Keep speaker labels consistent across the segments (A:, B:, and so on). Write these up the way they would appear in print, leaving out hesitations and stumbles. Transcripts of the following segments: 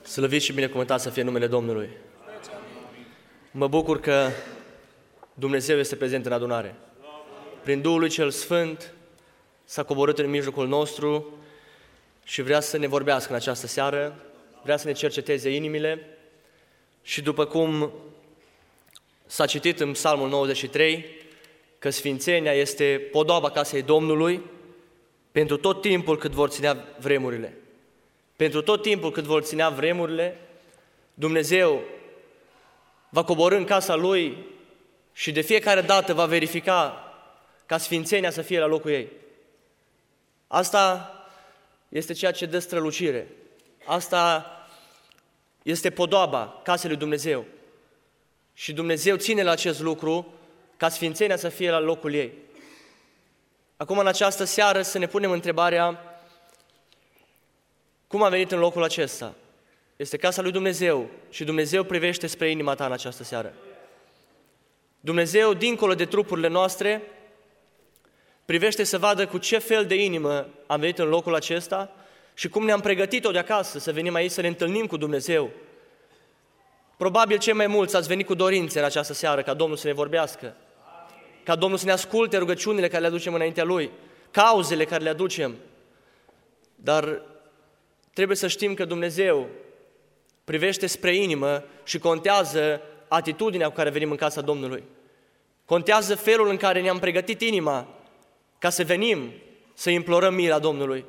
A: Slăvit și binecuvântat să fie numele Domnului. Mă bucur că Dumnezeu este prezent în adunare. Prin Duhul Lui Cel Sfânt s-a coborât în mijlocul nostru și vrea să ne vorbească în această seară, vrea să ne cerceteze inimile și după cum s-a citit în Psalmul 93, că sfințenia este podoaba casei Domnului pentru tot timpul cât vor ținea vremurile. Pentru tot timpul cât vor ținea vremurile, Dumnezeu va coborî în casa Lui și de fiecare dată va verifica ca sfințenia să fie la locul ei. Asta este ceea ce dă strălucire. Asta este podoaba casei lui Dumnezeu. Și Dumnezeu ține la acest lucru ca sfințenia să fie la locul ei. Acum, în această seară, să ne punem întrebarea: cum a venit în locul acesta? Este casa lui Dumnezeu și Dumnezeu privește spre inima ta în această seară. Dumnezeu, dincolo de trupurile noastre, privește să vadă cu ce fel de inimă am venit în locul acesta și cum ne-am pregătit-o de acasă să venim aici să ne întâlnim cu Dumnezeu. Probabil cei mai mulți ați venit cu dorințe în această seară ca Domnul să ne vorbească, ca Domnul să ne asculte rugăciunile care le aducem înaintea Lui, cauzele care le aducem. Dar trebuie să știm că Dumnezeu privește spre inimă și contează atitudinea cu care venim în casa Domnului. Contează felul în care ne-am pregătit inima ca să venim să implorăm mila Domnului.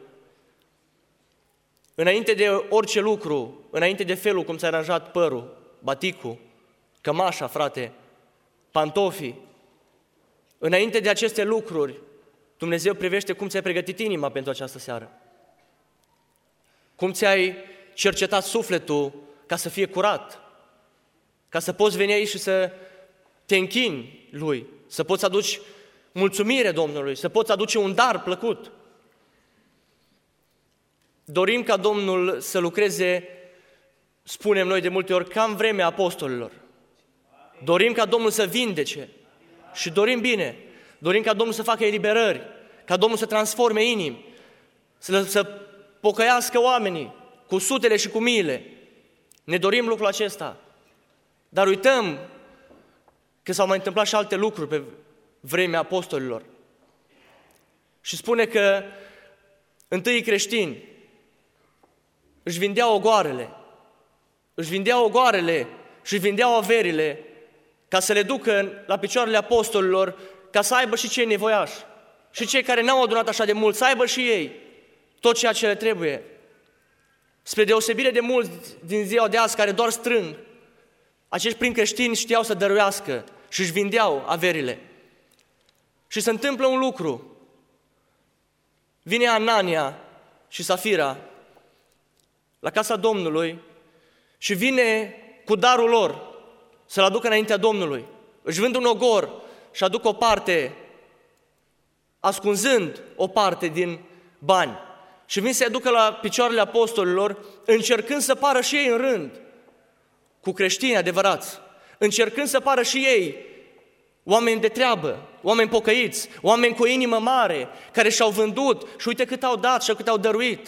A: Înainte de orice lucru, înainte de felul cum s-a aranjat părul, baticul, cămașa, frate, pantofii, înainte de aceste lucruri, Dumnezeu privește cum ți-ai pregătit inima pentru această seară. Cum ți-ai cercetat sufletul ca să fie curat, ca să poți veni aici și să te închini Lui, să poți aduci mulțumire Domnului, să poți aduce un dar plăcut. Dorim ca Domnul să lucreze, spunem noi de multe ori, ca în vremea apostolilor. Dorim ca Domnul să vindece și dorim bine. Dorim ca Domnul să facă eliberări, ca Domnul să transforme inimi, să pocăiască oamenii cu sutele și cu miile. Ne dorim lucrul acesta. Dar uităm că s-au mai întâmplat și alte lucruri pe vremea apostolilor. Și spune că întâi creștini își vindeau ogoarele și își vindeau averile ca să le ducă la picioarele apostolilor, ca să aibă și cei nevoiași și cei care n-au adunat așa de mult, să aibă și ei tot ceea ce le trebuie. Spre deosebire de mulți din ziua de azi care doar strâng, acești prin creștini știau să dăruiască și își vindeau averile. Și se întâmplă un lucru. Vine Anania și Safira la casa Domnului și vine cu darul lor să-l aducă înaintea Domnului. Își vând un ogor și aduc o parte, ascunzând o parte din bani. Și vin să-i aducă la picioarele apostolilor, încercând să pară și ei în rând cu creștini adevărați, încercând să pară și ei oameni de treabă, oameni pocăiți, oameni cu o inimă mare, care și-au vândut și uite cât au dat și cât au dăruit.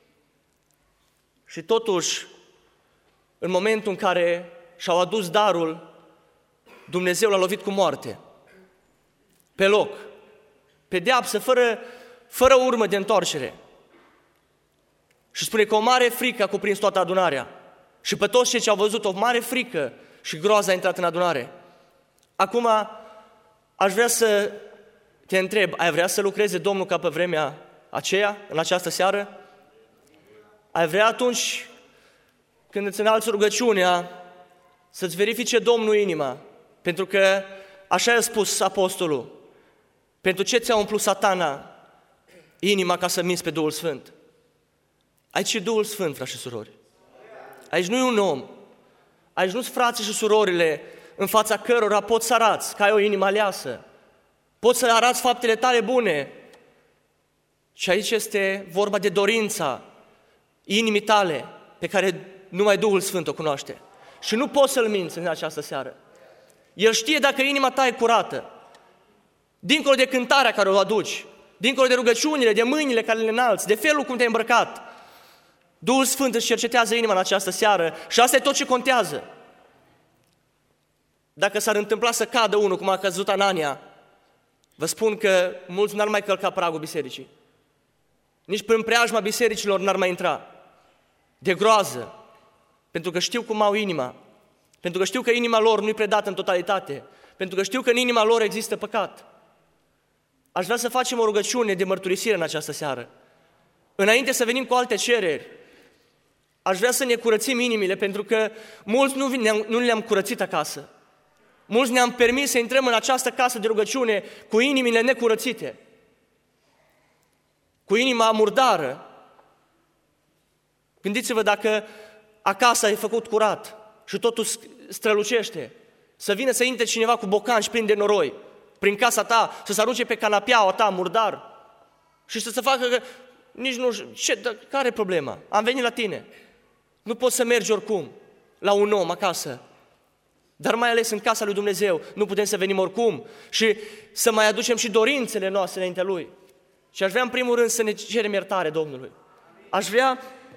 A: Și totuși, în momentul în care și-au adus darul, Dumnezeu l-a lovit cu moarte, pe loc, pedeapsă, fără urmă de întoarcere. Și spune că o mare frică a cuprins toată adunarea. Și pe toți cei ce au văzut, o mare frică și groază a intrat în adunare. Acum, aș vrea să te întreb, ai vrea să lucreze Domnul ca pe vremea aceea, în această seară? Ai vrea atunci, când îți înalți rugăciunea, să-ți verifice Domnul inima? Pentru că, așa a spus apostolul, pentru ce ți-a umplut Satana inima ca să minți pe Duhul Sfânt? Aici e Duhul Sfânt, frați și surori. Aici nu e un om. Aici nu-s frații și surorile în fața cărora poți să arăți că ai o inimă aleasă. Poți să arăți faptele tale bune. Și aici este vorba de dorința inimii tale, pe care numai Duhul Sfânt o cunoaște. Și nu poți să-L minți în această seară. El știe dacă inima ta e curată. Dincolo de cântarea care o aduci, dincolo de rugăciunile, de mâinile care le înalți, de felul cum te-ai îmbrăcat, Duhul Sfânt îți cercetează inima în această seară și asta e tot ce contează. Dacă s-ar întâmpla să cadă unul, cum a căzut Anania, vă spun că mulți n-ar mai călca pragul bisericii. Nici prin preajma bisericilor n-ar mai intra. De groază. Pentru că știu cum au inima. Pentru că știu că inima lor nu-i predată în totalitate. Pentru că știu că în inima lor există păcat. Aș vrea să facem o rugăciune de mărturisire în această seară. Înainte să venim cu alte cereri, aș vrea să ne curățim inimile, pentru că mulți nu le-am curățit acasă. Mulți ne-am permis să intrăm în această casă de rugăciune cu inimile necurățite, cu inima murdară. Gândiți-vă dacă acasă ai făcut curat și totul strălucește, să vină să intre cineva cu bocanci plini de noroi prin casa ta, să se arunce pe canapeaua ta murdar și să se facă că nici nu știu, care e problema? Am venit la tine. Nu poți să mergi oricum la un om acasă. Dar mai ales în casa lui Dumnezeu nu putem să venim oricum și să mai aducem și dorințele noastre înaintea Lui. Și aș vrea în primul rând să ne cerem iertare Domnului. Aș vrea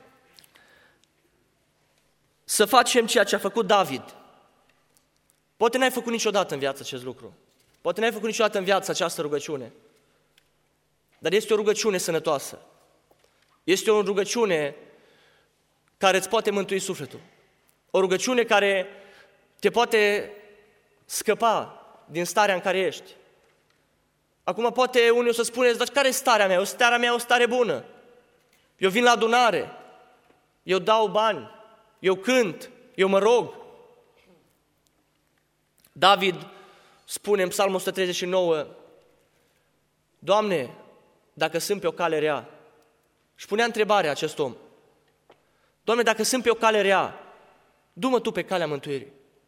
A: să facem ceea ce a făcut David. Poate n-ai făcut niciodată în viață acest lucru. Poate n-ai făcut niciodată în viață această rugăciune. Dar este o rugăciune sănătoasă. Este o rugăciune care îți poate mântui sufletul. O rugăciune care te poate scăpa din starea în care ești. Acum poate unii o să spuneți, dar care e starea mea? Starea mea e o stare bună. Eu vin la adunare, eu dau bani, eu cânt, eu mă rog. David spune în Psalmul 139, Doamne, dacă sunt pe o cale rea, și punea întrebarea acest om, Doamne, dacă sunt pe o cale rea, du-mă Tu pe calea mântuirii.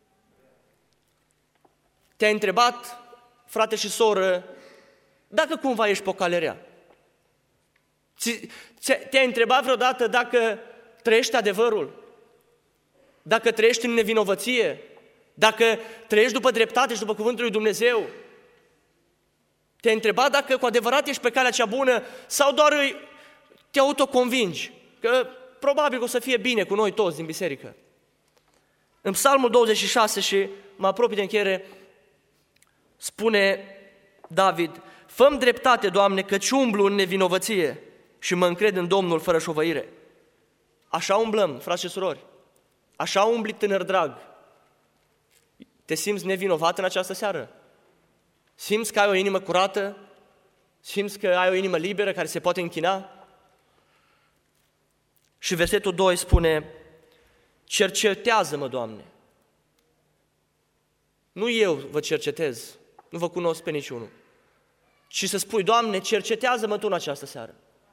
A: Te-ai întrebat, frate și soră, dacă cumva ești pe o cale rea? Te-ai întrebat vreodată dacă trăiești adevărul? Dacă trăiești în nevinovăție? Dacă trăiești după dreptate și după cuvântul lui Dumnezeu? Te-ai întrebat dacă cu adevărat ești pe calea cea bună sau doar te autoconvingi că probabil o să fie bine cu noi toți din biserică? În Psalmul 26, și mă apropii de încheiere, spune David, fă-mi dreptate, Doamne, căci umblu în nevinovăție și mă încred în Domnul fără șovăire. Așa umblăm, frați și surori, așa umbli, tânăr drag. Te simți nevinovat în această seară? Simți că ai o inimă curată? Simți că ai o inimă liberă care se poate închina? Și versetul 2 spune, cercetează-mă, Doamne. Nu eu vă cercetez, nu vă cunosc pe niciunul. Și să spui, Doamne, cercetează-mă Tu în această seară.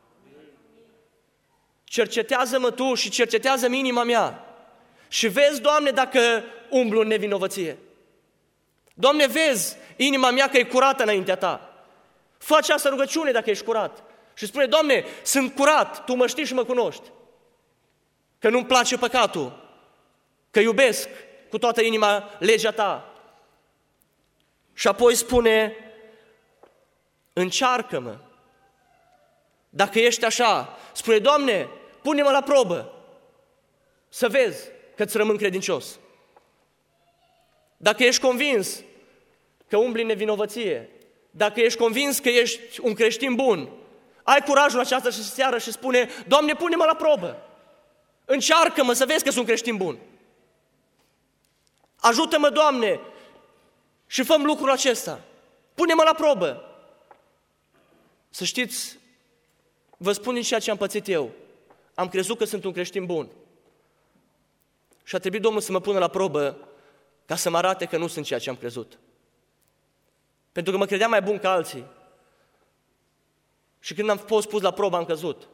A: Cercetează-mă Tu și cercetează-mi inima mea. Și vezi, Doamne, dacă umblu în nevinovăție. Doamne, vezi inima mea că e curată înaintea Ta. Fă această rugăciune dacă ești curat. Și spune, Doamne, sunt curat, Tu mă știi și mă cunoști. Că nu-mi place păcatul, că iubesc cu toată inima legea Ta. Și apoi spune, încearcă-mă. Dacă ești așa, spune, Doamne, pune-mă la probă, să vezi că îți rămân credincios. Dacă ești convins că umbli în nevinovăție, dacă ești convins că ești un creștin bun, ai curajul această seară și spune, Doamne, pune-mă la probă. Încearcă-mă să vezi că sunt creștin bun. Ajută-mă, Doamne, și fă-mi lucrul acesta. Pune-mă la probă. Să știți, vă spun din ceea ce am pățit eu. Am crezut că sunt un creștin bun. Și a trebuit Domnul să mă pună la probă ca să mă arate că nu sunt ceea ce am crezut. Pentru că mă credeam mai bun ca alții. Și când am fost pus la probă, am căzut.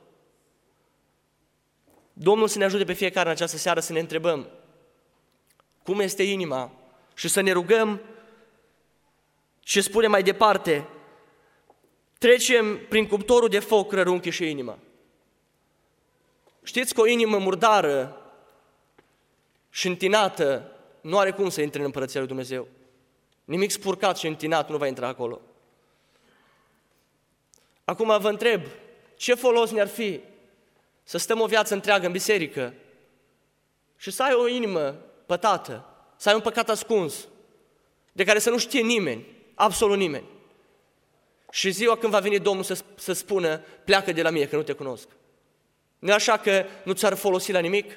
A: Domnul să ne ajute pe fiecare în această seară să ne întrebăm cum este inima și să ne rugăm și spune mai departe, trecem prin cuptorul de foc rărunchi și inima. Știți că o inimă murdară și întinată nu are cum să intre în Împărăția lui Dumnezeu. Nimic spurcat și întinat nu va intra acolo. Acum vă întreb, ce folos ne-ar fi să stăm o viață întreagă în biserică și să ai o inimă pătată, să ai un păcat ascuns, de care să nu știe nimeni, absolut nimeni. Și ziua când va veni Domnul să spună, pleacă de la mine, că nu te cunosc. Nu așa că nu ți-ar folosi la nimic?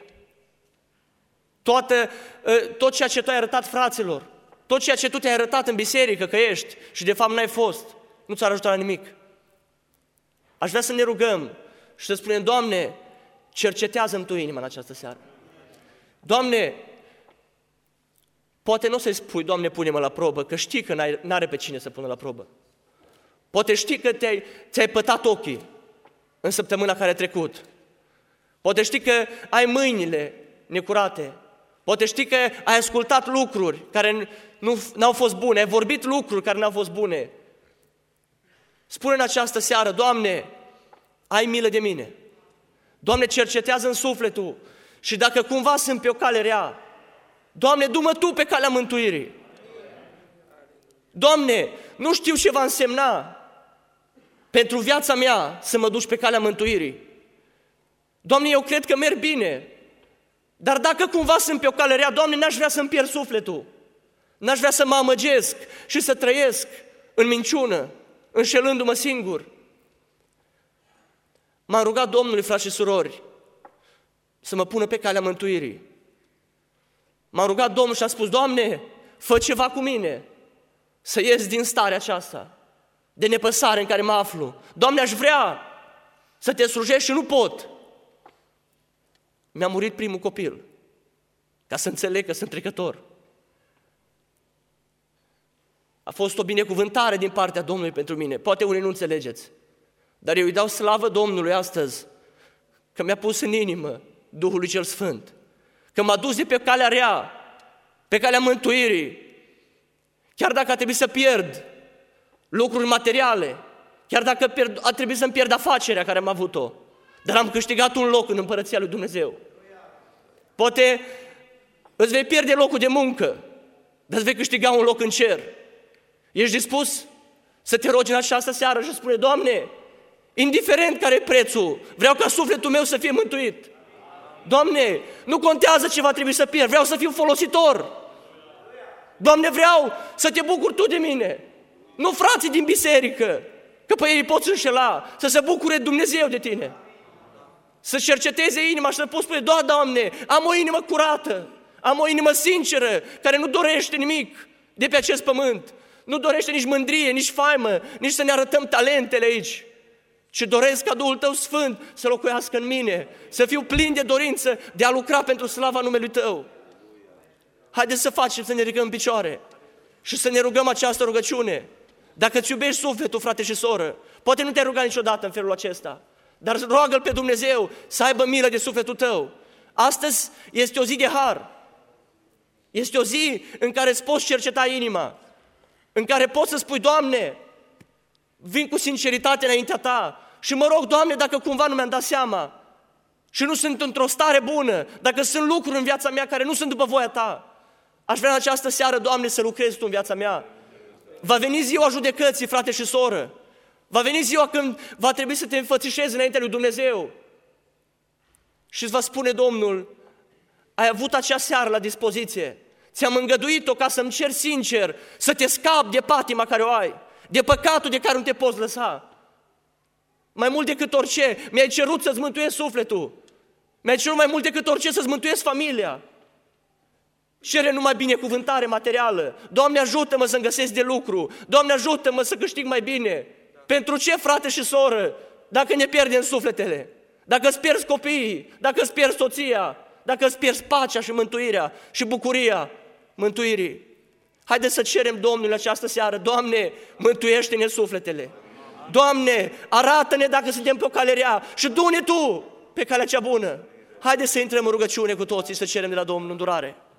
A: Tot ceea ce tu ai arătat fraților, tot ceea ce tu te-ai arătat în biserică că ești și de fapt n-ai fost, nu ți-ar ajuta la nimic. Aș vrea să ne rugăm și să spunem, Doamne, cercetează-mi Tu inima în această seară. Doamne, poate nu o să-i spui, Doamne, pune-mă la probă, că știi că n-are pe cine să pună la probă. Poate știi că ți-ai pătat ochii în săptămâna care a trecut. Poate știi că ai mâinile necurate. Poate știi că ai ascultat lucruri care n-au fost bune, ai vorbit lucruri care n-au fost bune. Spune în această seară, Doamne, ai milă de mine. Doamne, cercetează în sufletul și dacă cumva sunt pe o cale rea, Doamne, du-mă Tu pe calea mântuirii. Doamne, nu știu ce va însemna pentru viața mea să mă duci pe calea mântuirii. Doamne, eu cred că merg bine, dar dacă cumva sunt pe o cale rea, Doamne, n-aș vrea să-mi pierd sufletul. N-aș vrea să mă amăgesc și să trăiesc în minciună, înșelându-mă singur. M-am rugat Domnului, frați și surori, să mă pună pe calea mântuirii. M-am rugat Domnul și am spus, Doamne, fă ceva cu mine, să ies din starea aceasta de nepăsare în care mă aflu. Doamne, aș vrea să Te slujesc și nu pot. Mi-a murit primul copil, ca să înțeleg că sunt trecător. A fost o binecuvântare din partea Domnului pentru mine. Poate unii nu înțelegeți, dar eu îi dau slavă Domnului astăzi că mi-a pus în inimă Duhului Cel Sfânt, că m-a dus de pe calea rea, pe calea mântuirii, chiar dacă a trebuit să pierd lucruri materiale, chiar dacă a trebuit să-mi pierd afacerea care am avut-o, dar am câștigat un loc în Împărăția lui Dumnezeu. Poate îți vei pierde locul de muncă, dar îți vei câștiga un loc în cer. Ești dispus să te rogi în această seară și spune, Doamne, indiferent care e prețul, vreau ca sufletul meu să fie mântuit. Doamne, nu contează ce va trebui să pierd, vreau să fiu folositor. Doamne, vreau să Te bucuri Tu de mine. Nu frații din biserică, că pe ei poți înșela, să se bucure Dumnezeu de tine. Să cerceteze inima și să poți spune, da, Doamne, am o inimă curată, am o inimă sinceră, care nu dorește nimic de pe acest pământ. Nu dorește nici mândrie, nici faimă, nici să ne arătăm talentele aici, ci doresc ca Duhul Tău Sfânt să locuiască în mine, să fiu plin de dorință de a lucra pentru slava numelui Tău. Haideți să facem, să ne ridicăm în picioare și să ne rugăm această rugăciune. Dacă îți iubești sufletul, frate și soră, poate nu te-ai rugat niciodată în felul acesta, dar roagă-L pe Dumnezeu să aibă milă de sufletul tău. Astăzi este o zi de har. Este o zi în care îți poți cerceta inima, în care poți să spui, Doamne, vin cu sinceritate înaintea Ta și mă rog, Doamne, dacă cumva nu mi-am dat seama și nu sunt într-o stare bună, dacă sunt lucruri în viața mea care nu sunt după voia Ta, aș vrea în această seară, Doamne, să lucrezi Tu în viața mea. Va veni ziua judecății, frate și soră. Va veni ziua când va trebui să te înfățișezi înaintea lui Dumnezeu. Și îți va spune Domnul, ai avut acea seară la dispoziție, ți-am îngăduit-o ca să-mi cer sincer, să te scapi de patima care o ai, de păcatul de care nu te poți lăsa. Mai mult decât orice, mi-ai cerut să-ți mântuiesc sufletul. Mi-ai cerut mai mult decât orice să-ți mântuiesc familia. Cere numai binecuvântare materială. Doamne, ajută-mă să-mi găsesc de lucru. Doamne, ajută-mă să câștig mai bine. Pentru ce, frate și soră, dacă ne pierdem sufletele? Dacă îți pierzi copiii, dacă îți pierzi soția, dacă îți pierzi pacea și mântuirea și bucuria mântuirii. Haideți să cerem Domnului această seară, Doamne, mântuiește-ne sufletele. Doamne, arată-ne dacă suntem pe o cale rea și du-ne Tu pe calea cea bună. Haideți să intrăm în rugăciune cu toții, să cerem de la Domnul îndurare.